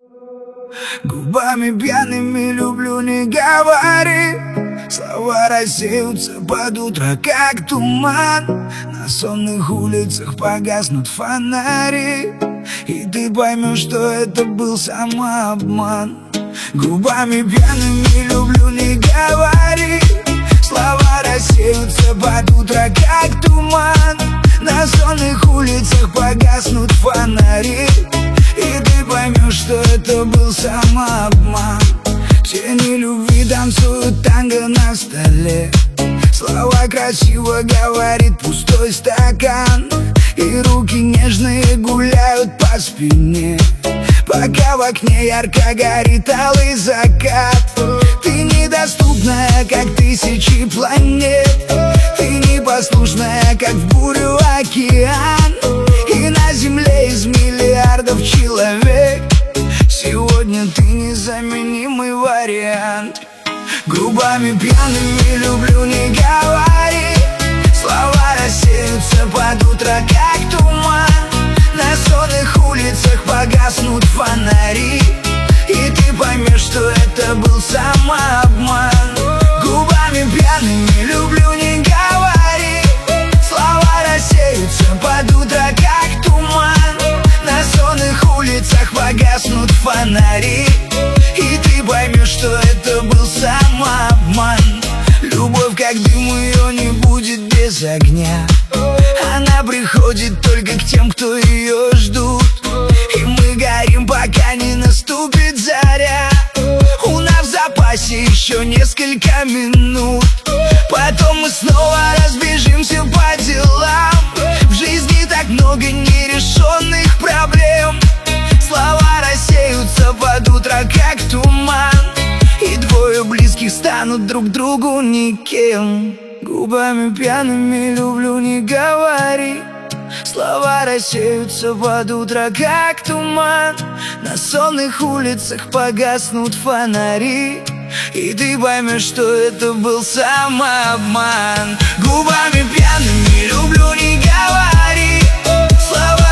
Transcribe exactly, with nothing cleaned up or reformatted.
Губами пьяными люблю, не говори. Слова рассеются под утро, как туман. На сонных улицах погаснут фонари, и ты поймешь, что это был самообман. Губами пьяными люблю, не говори. Слова рассеются под утро, как туман. На сонных улицах погаснут фонари, и ты поймешь, что это был самообман. Тени любви танцуют танго на столе. Слова красиво говорит пустой стакан, и руки нежные гуляют по спине, пока в окне ярко горит алый закат. Ты недоступная, как тысячи планет. Ты непослушная, как в бурю океан. И на земле из миллиардов человек сегодня ты незаменимый вариант. Губами пьяными люблю, не говори. Слова рассеются под утро, как туман. На сонных улицах погаснут фонари, и ты поймешь, что это был самообман. Губами пьяными люблю, не говори. Слова рассеются под утро, как туман. На сонных улицах погаснут фонари, и ты поймешь, что это был самообман. Любовь как дым, ее не будет без огня. Она приходит только к тем, кто ее ждут, и мы горим, пока не наступит заря. У нас в запасе еще несколько минут, потом мы снова разбежимся по делам. В жизни так много нерешенных проблем. Слова рассеются под утро, как туман, и двое близких станут друг другу никем. Губами пьяными люблю, не говори. Слова рассеются под утро, как туман. На сонных улицах погаснут фонари, и ты поймешь, что это был самообман. Губами пьяными люблю, не говори. Слова